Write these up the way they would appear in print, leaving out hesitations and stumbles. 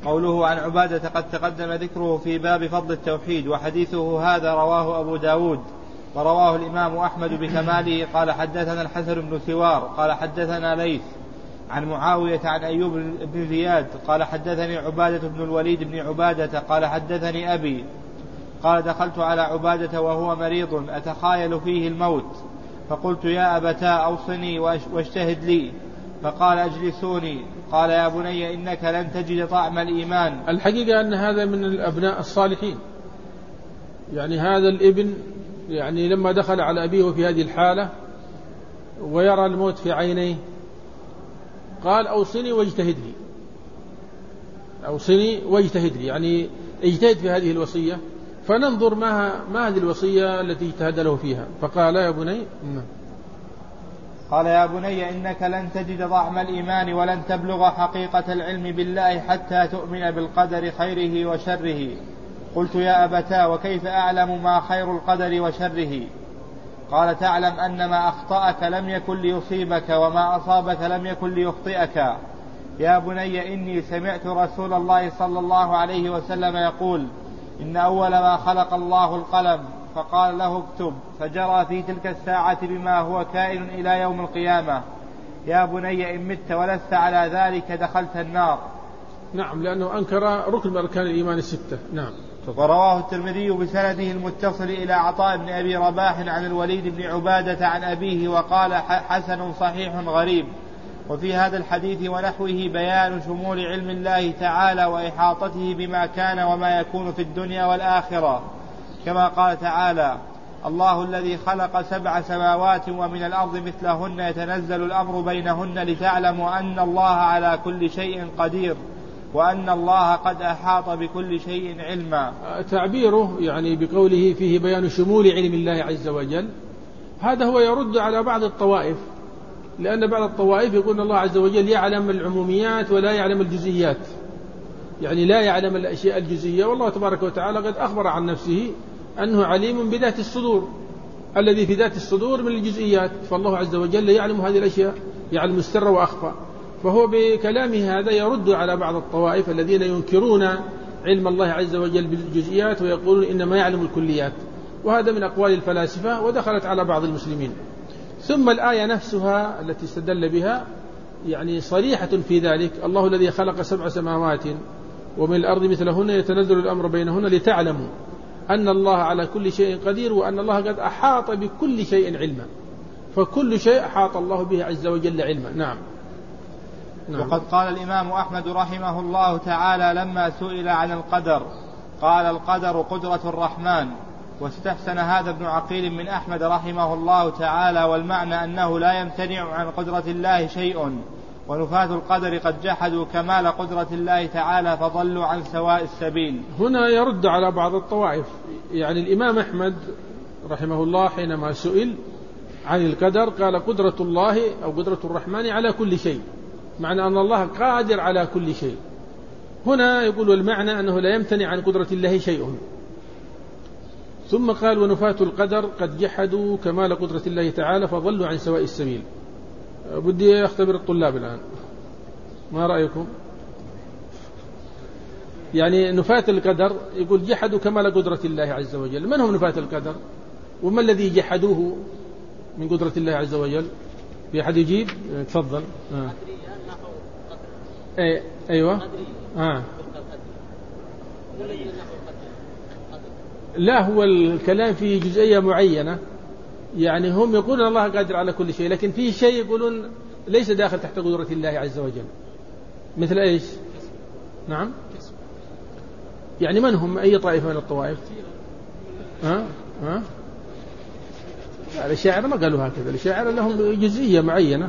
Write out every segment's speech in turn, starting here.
قوله عن عبادة قد تقدم ذكره في باب فضل التوحيد، وحديثه هذا رواه أبو داود ورواه الإمام أحمد بكماله. قال حدثنا الحسن بن سوار قال حدثنا ليث عن معاوية عن أيوب بن زياد قال حدثني عبادة بن الوليد بن عبادة قال حدثني أبي قال دخلت على عبادة وهو مريض أتخايل فيه الموت، فقلت يا أبتا أوصني واجتهد لي، فقال أجلسوني. قال يا بني إنك لن تجد طعم الإيمان. الحقيقة أن هذا من الأبناء الصالحين، يعني هذا الابن يعني لما دخل على أبيه في هذه الحالة ويرى الموت في عينيه قال أوصني واجتهد لي، أوصني واجتهد لي، يعني اجتهد في هذه الوصية، فننظر ما هذه الوصية التي اجتهد له فيها. فقال يا بني قال يا بني إنك لن تجد طعم الإيمان ولن تبلغ حقيقة العلم بالله حتى تؤمن بالقدر خيره وشره. قلت يا أبتا وكيف أعلم ما خير القدر وشره؟ قال تعلم أن ما أخطأك لم يكن ليصيبك وما أصابك لم يكن ليخطئك. يا بني إني سمعت رسول الله صلى الله عليه وسلم يقول إن أول ما خلق الله القلم فقال له اكتب، فجرى في تلك الساعة بما هو كائن إلى يوم القيامة. يا بني إن مت ولست على ذلك دخلت النار. نعم، لأنه أنكر ركن من أركان الإيمان الستة. نعم. ورواه الترمذي بسنده المتصل إلى عطاء بن أبي رباح عن الوليد بن عبادة عن أبيه وقال حسن صحيح غريب. وفي هذا الحديث ونحوه بيان شمول علم الله تعالى وإحاطته بما كان وما يكون في الدنيا والآخرة، كما قال تعالى الله الذي خلق 7 سماوات ومن الأرض مثلهن يتنزل الأمر بينهن لتعلموا أن الله على كل شيء قدير وأن الله قد أحاط بكل شيء علما. تعبيره يعني بقوله فيه بيان شمول علم الله عز وجل، هذا هو يرد على بعض الطوائف، لأن بعض الطوائف يقول الله عز وجل يعلم العموميات ولا يعلم الجزئيات، يعني لا يعلم الأشياء الجزئية، والله تبارك وتعالى قد أخبر عن نفسه أنه عليم بذات الصدور، الذي في ذات الصدور من الجزئيات، فالله عز وجل يعلم هذه الأشياء، يعلم السر وأخفى. فهو بكلامه هذا يرد على بعض الطوائف الذين ينكرون علم الله عز وجل بالجزئيات ويقولون إنما يعلم الكليات، وهذا من أقوال الفلاسفة ودخلت على بعض المسلمين. ثم الآية نفسها التي استدل بها يعني صريحة في ذلك، الله الذي خلق 7 سماوات ومن الأرض مثلهن يتنزل الأمر بينهن لتعلموا أن الله على كل شيء قدير وأن الله قد أحاط بكل شيء علما، فكل شيء أحاط الله به عز وجل علما. نعم. وقد قال الإمام أحمد رحمه الله تعالى لما سئل عن القدر قال القدر قدرة الرحمن، واستحسن هذا ابن عقيل من أحمد رحمه الله تعالى، والمعنى أنه لا يمتنع عن قدرة الله شيء، ونفاة القدر قد جحدوا كمال قدرة الله تعالى فضلوا عن سواء السبيل. هنا يرد على بعض الطوائف، يعني الإمام أحمد رحمه الله حينما سئل عن القدر قال قدرة الله أو قدرة الرحمن على كل شيء، معنى أن الله قادر على كل شيء. هنا يقول المعنى أنه لا يمتنع عن قدرة الله شيء. ثم قال ونفاة القدر قد جحدوا كمال قدرة الله تعالى فضلوا عن سواء السبيل. بدي أختبر الطلاب الآن، ما رأيكم؟ يعني نفاة القدر يقول جحدوا كمال قدرة الله عز وجل، من هم نفاة القدر وما الذي جحدوه من قدرة الله عز وجل؟ في أحد يجيب؟ تفضل. أيوة. لا، هو الكلام في جزئية معينة، يعني هم يقولون الله قادر على كل شيء، لكن في شيء يقولون ليس داخل تحت قدرة الله عز وجل. مثل إيش؟ نعم. يعني من هم؟ أي طائفة من الطوائف؟ الأشاعرة ما قالوا هكذا، الأشاعرة لهم جزئية معينة.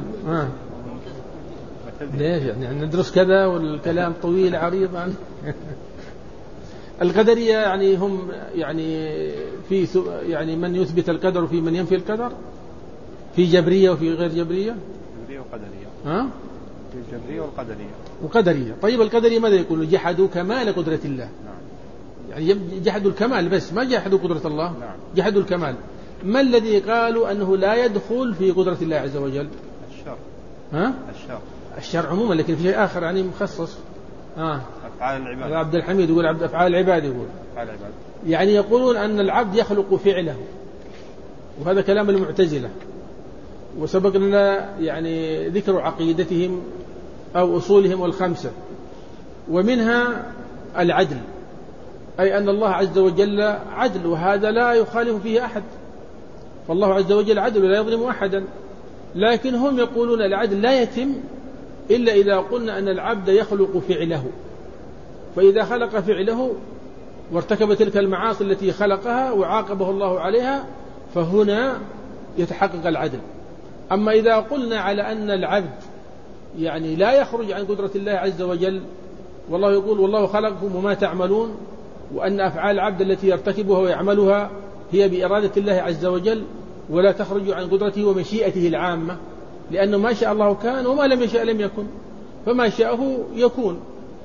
ليش يعني ندرس كذا والكلام طويل عريض عنه. القدرية يعني هم يعني في يعني من يثبت القدر وفي من ينفي القدر، في جبرية وفي غير جبرية. جبرية وقدرية. في الجبرية والقدرية. وقدرية. طيب القدرية ماذا يقولون؟ جحدوا كمال قدرة الله. نعم. يعني جحدوا الكمال بس، ما جحدوا قدرة الله. نعم. جحدوا الكمال. ما الذي قالوا أنه لا يدخل في قدرة الله عز وجل؟ الشر. الشر عموما، لكن في شيء آخر يعني مخصص. أفعال العباد. عبد الحميد يقول أفعال العباد، يقول أفعال العباد. يعني يقولون أن العبد يخلق فعله، وهذا كلام المعتزلة، وسبق لنا يعني ذكر عقيدتهم أو أصولهم الخمسة، ومنها العدل، أي أن الله عز وجل عدل، وهذا لا يخالف فيه أحد، فالله عز وجل عدل ولا يظلم أحدا. لكن هم يقولون العدل لا يتم إلا إذا قلنا أن العبد يخلق فعله، فإذا خلق فعله وارتكب تلك المعاصي التي خلقها وعاقبه الله عليها فهنا يتحقق العدل. أما إذا قلنا على أن العبد يعني لا يخرج عن قدرة الله عز وجل، والله يقول والله خلقكم وما تعملون، وأن أفعال العبد التي يرتكبها ويعملها هي بإرادة الله عز وجل ولا تخرج عن قدرته ومشيئته العامة، لأنه ما شاء الله كان وما لم يشاء لم يكن، فما شاءه يكون.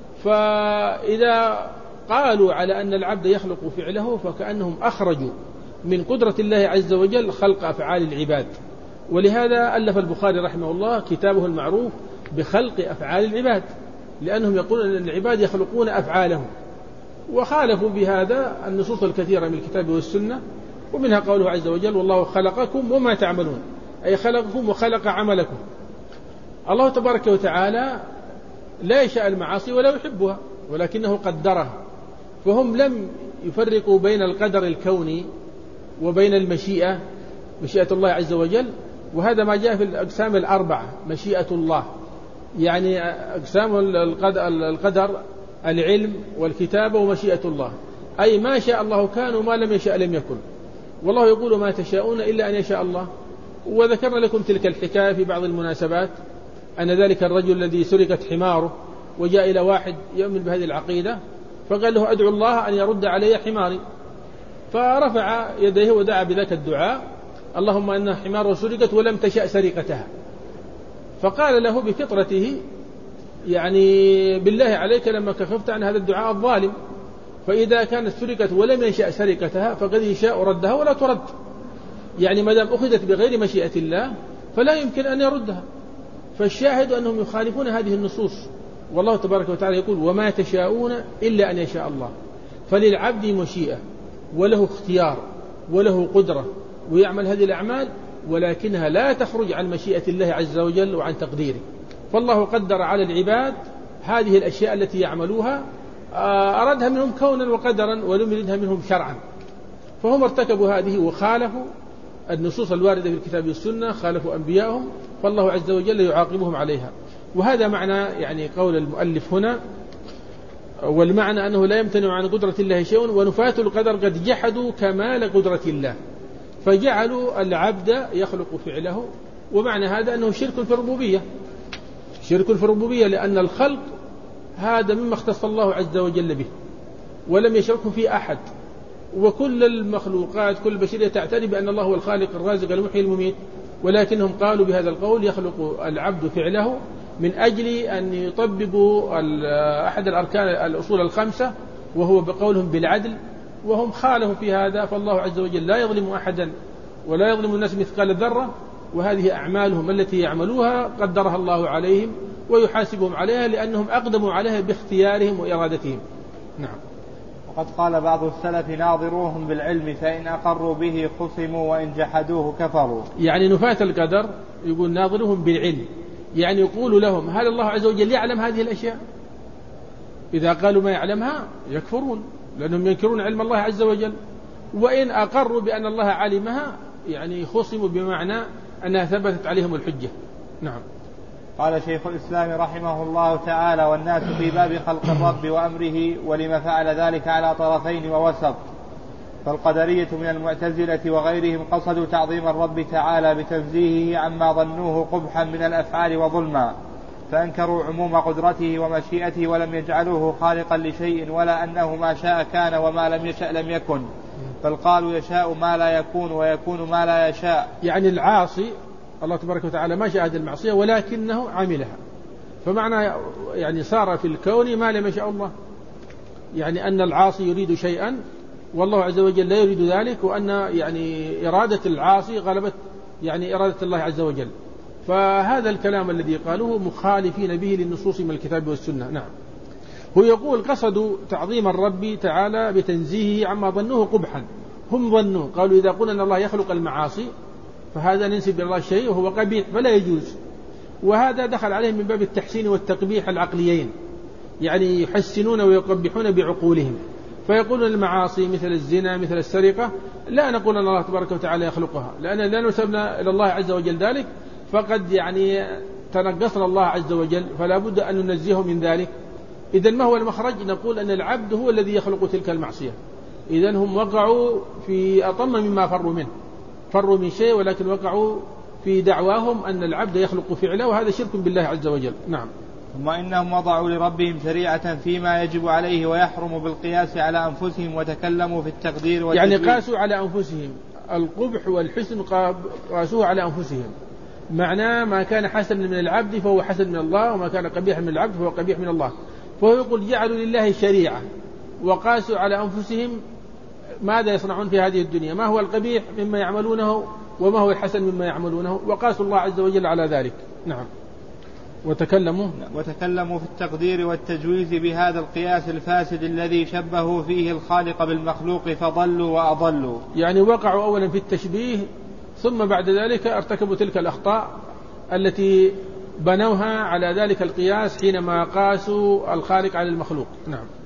فإذا قالوا على أن العبد يخلق فعله فكأنهم أخرجوا من قدرة الله عز وجل خلق أفعال العباد. ولهذا ألف البخاري رحمه الله كتابه المعروف بخلق أفعال العباد، لأنهم يقولون أن العباد يخلقون أفعالهم، وخالفوا بهذا النصوص الكثيرة من الكتاب والسنة، ومنها قوله عز وجل والله خلقكم وما تعملون، أي خلقكم وخلق عملكم. الله تبارك وتعالى لا يشاء المعاصي ولا يحبها، ولكنه قدرها، فهم لم يفرقوا بين القدر الكوني وبين المشيئة، مشيئة الله عز وجل، وهذا ما جاء في الأقسام الأربعة، مشيئة الله يعني أقسام القدر العلم والكتابة ومشيئة الله، أي ما شاء الله كان وما لم يشاء لم يكن، والله يقول ما تشاءون إلا أن يشاء الله. وذكرنا لكم تلك الحكاية في بعض المناسبات، أن ذلك الرجل الذي سرقت حماره وجاء إلى واحد يؤمن بهذه العقيدة فقال له أدعو الله أن يرد علي حماري، فرفع يديه ودعا بذلك الدعاء اللهم أن حماره سرقت ولم تشأ سرقتها، فقال له بفطرته يعني بالله عليك لما كففت عن هذا الدعاء الظالم، فإذا كانت سرقت ولم يشأ سرقتها فقد يشاء ردها ولا ترد، يعني ما دام أخذت بغير مشيئة الله فلا يمكن أن يردها. فالشاهد أنهم يخالفون هذه النصوص، والله تبارك وتعالى يقول وما تشاءون إلا أن يشاء الله. فللعبد مشيئة وله اختيار وله قدرة ويعمل هذه الأعمال، ولكنها لا تخرج عن مشيئة الله عز وجل وعن تقديره. فالله قدر على العباد هذه الأشياء التي يعملوها، أرادها منهم كونا وقدرا ولم يردها منهم شرعا، فهم ارتكبوا هذه وخالفوا النصوص الواردة في الكتاب والسنة، خالفوا أنبيائهم، فالله عز وجل يعاقبهم عليها. وهذا معنى يعني قول المؤلف هنا، والمعنى أنه لا يمتنع عن قدرة الله شيء، ونفاة القدر قد جحدوا كمال قدرة الله فجعلوا العبد يخلق فعله. ومعنى هذا أنه شرك في الربوبية، شرك في الربوبية، لأن الخلق هذا مما اختص الله عز وجل به ولم يشركه فيه أحد، وكل المخلوقات كل البشرية تعترف بأن الله هو الخالق الرازق المحيي المميت، ولكنهم قالوا بهذا القول يخلق العبد فعله من أجل أن يطبقوا أحد الأركان الأصول الخمسة، وهو بقولهم بالعدل، وهم خالفوا في هذا. فالله عز وجل لا يظلم أحدا ولا يظلم الناس مثقال ذرة، وهذه أعمالهم التي يعملوها قدرها الله عليهم ويحاسبهم عليها، لأنهم أقدموا عليها باختيارهم وإرادتهم. نعم. وقد قال بعض السلف ناظروهم بالعلم فإن أقروا به خصموا وإن جحدوه كفروا. يعني نفاة القدر يقول ناظروهم بالعلم، يعني يقول لهم هل الله عز وجل يعلم هذه الأشياء؟ إذا قالوا ما يعلمها يكفرون، لأنهم ينكرون علم الله عز وجل. وإن أقروا بأن الله علمها يعني خصموا بمعنى أنها ثبتت عليهم الحجة. نعم. قال شيخ الإسلام رحمه الله تعالى والناس في باب خلق الرب وأمره ولما فعل ذلك على طرفين ووسط. فالقدرية من المعتزلة وغيرهم قصدوا تعظيم الرب تعالى بتنزيهه عما ظنوه قبحا من الأفعال وظلما، فأنكروا عموم قدرته ومشيئته ولم يجعلوه خالقا لشيء، ولا أنه ما شاء كان وما لم يشاء لم يكن، بل قالوا يشاء ما لا يكون ويكون ما لا يشاء. يعني العاصي الله تبارك وتعالى ما شاء هذه المعصية ولكنه عملها، فمعنى يعني صار في الكون ما لم يشاء الله، يعني أن العاصي يريد شيئا والله عز وجل لا يريد ذلك، وأن يعني إرادة العاصي غلبت يعني إرادة الله عز وجل. فهذا الكلام الذي قالوه مخالفين به للنصوص من الكتاب والسنة. نعم. هو يقول قصدوا تعظيم الرب تعالى بتنزيهه عما ظنوه قبحا. هم ظنوا قالوا إذا قلنا أن الله يخلق المعاصي فهذا ننسب إلى الله شيء وهو قبيح فلا يجوز، وهذا دخل عليهم من باب التحسين والتقبيح العقليين، يعني يحسنون ويقبحون بعقولهم، فيقولون المعاصي مثل الزنا مثل السرقة لا نقول أن الله تبارك وتعالى يخلقها، لأن لا نسبنا إلى الله عز وجل ذلك، فقد يعني تنقصنا الله عز وجل، فلا بد أن ننزهه من ذلك. إذن ما هو المخرج؟ نقول أن العبد هو الذي يخلق تلك المعصية. إذن هم وقعوا في أطم مما فروا منه، فروا من شيء ولكن وقعوا في دعواهم أن العبد يخلق فعله، وهذا شرك بالله عز وجل. نعم. ثم إنهم وضعوا لربهم شريعة فيما يجب عليه ويحرم بالقياس على أنفسهم، وتكلموا في التقدير والتجويد. يعني قاسوا على أنفسهم القبح والحسن، قاسوه على أنفسهم، معناه ما كان حسن من العبد فهو حسن من الله، وما كان قبيحا من العبد فهو قبيح من الله. فهو يقول جعلوا لله شريعة وقاسوا على أنفسهم ماذا يصنعون في هذه الدنيا، ما هو القبيح مما يعملونه وما هو الحسن مما يعملونه، وقاسوا الله عز وجل على ذلك. نعم. وتكلموا في التقدير والتجويز بهذا القياس الفاسد الذي شبهوا فيه الخالق بالمخلوق فضلوا وأضلوا. يعني وقعوا أولا في التشبيه، ثم بعد ذلك ارتكبوا تلك الأخطاء التي بنوها على ذلك القياس حينما قاسوا الخالق على المخلوق. نعم.